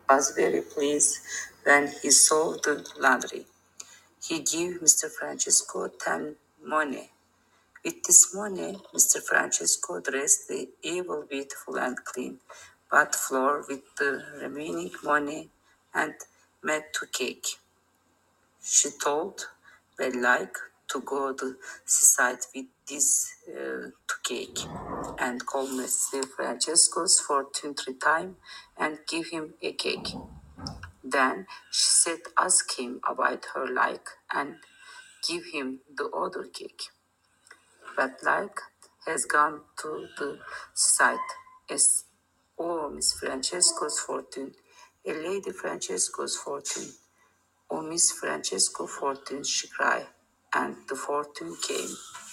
was very pleased when he saw the laundry. He gave Mr. Francesco 10 money. With this money, Mr. Francesco dressed the evil beautiful and clean, but floor with the remaining money and made two cake. She told Belike to go to seaside with this to cake and call Mr. Francesco's fortune 3 times and give him a cake. Then she said, ask him about her like and give him the other cake. But like has gone to the site as oh Miss Francesco's fortune, a lady Francesco's fortune. Oh Miss Francesco fortune, she cried, and the fortune came.